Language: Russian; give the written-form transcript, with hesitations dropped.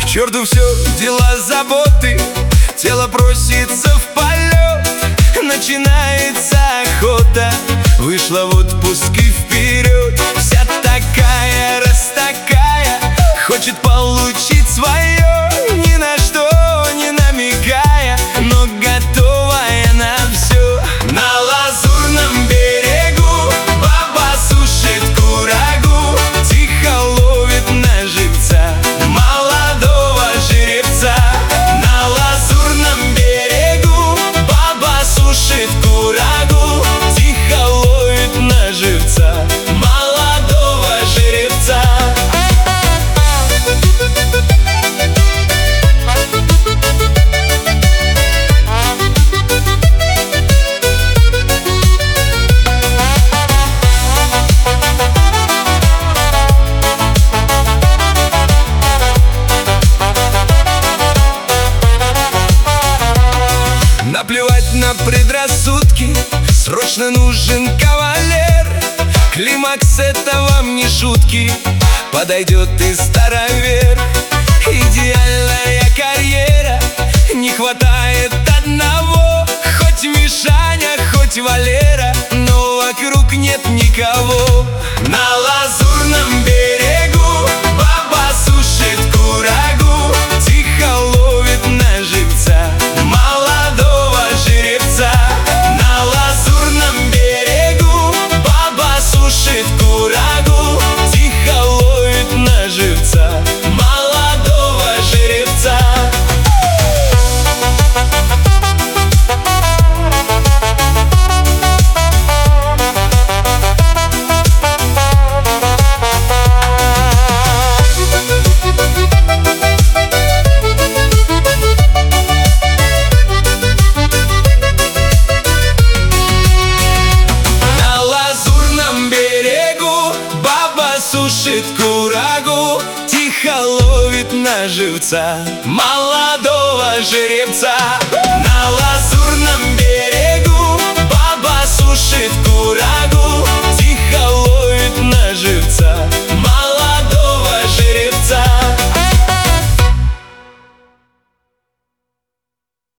черту все, дела, заботы, тело просится в полет. Начинается охота, вышла в отпуск и вперед. Вся такая, раз такая, хочет получить свое, ни на что не намекая, но готовая на все. На лазурном берегу баба сушит курагу, тихо ловит на живца молодого жеребца. На лазурном берегу баба сушит курагу, тихо ловит на живца молодого жеребца. Наплевать на предрассудки, срочно нужен кавалер. Климакс — это вам не шутки, подойдет и старовер. Идеальная карьера, не хватает одного, хоть Мишаня, хоть Валера, но вокруг нет никого. На лазурном берегу баба сушит курагу, тихо ловит на живца молодого жеребца. На лазурном берегу баба сушит курагу, тихо ловит на живца молодого жеребца. Сушит курагу, тихо ловит на живца молодого жеребца. На